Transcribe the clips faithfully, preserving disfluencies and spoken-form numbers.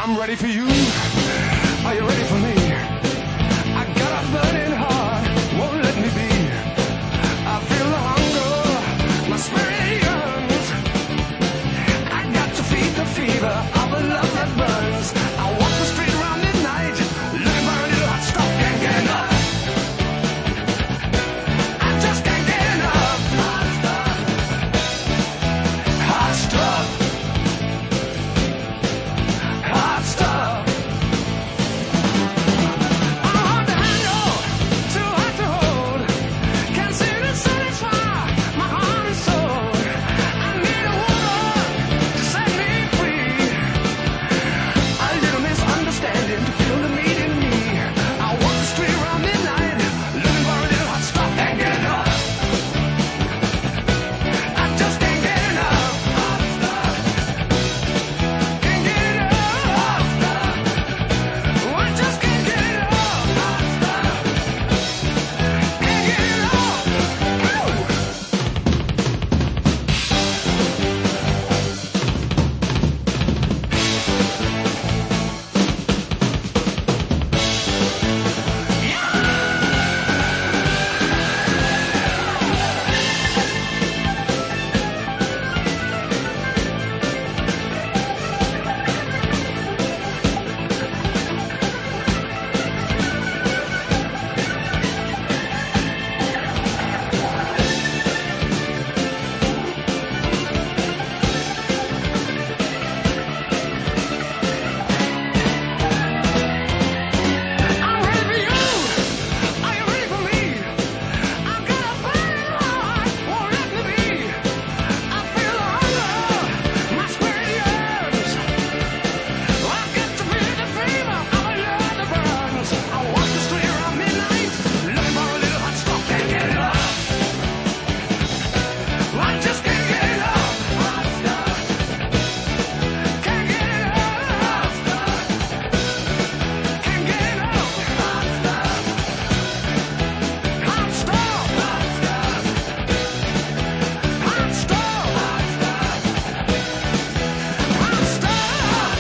I'm ready for you. Are you ready for me? I got a burning heart, won't let me be. I feel the hunger, my spirit yearns. I got to feed the fever of a love that burns. I walk the street around midnight, looking for a little hot stuff, can't get enough. I just can't get enough. Hot stuff. Hot stuff. Hot stuff. I'm hard to handle, too hot to hold. Can't seem to satisfy my heart and soul. I need a woman to set me free. A little misunderstanding to feel the need in me. I walk the street around midnight, looking for a little hot stuff, can't get enough. I just can't get enough. Hot stuff. Can't get enough. Hot stuff. Oh, I just can't get enough. Hot stuff. Can't get enough. I'm ready for you. Are you ready for me? I've got a burning heart, won't let me be. I feel the hunger, my spirit yearns. I've got to feel the fever of a love that burns. I walk the street around midnight, looking for a little hot stuff, can't get enough. I just can't get enough. Hot stuff. Can't get enough. Hot stuff. Can't get enough. Hot stuff. Hot stuff. Hot stuff. Hot stuff. Hot stuff. Hot stuff.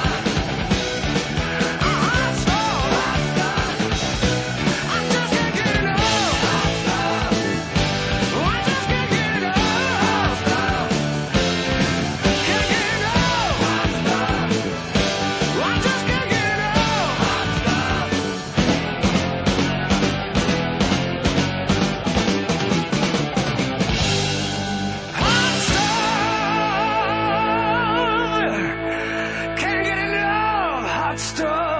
Hot stuff. Hot stuff. I just can't get enough. Hot stuff. Oh, I just can't get enough. Hot stuff. Can't get enough. Hot stuff. Oh, I just can't get enough. Hot stuff. Hot stuff. Can't get enough. Hot stuff.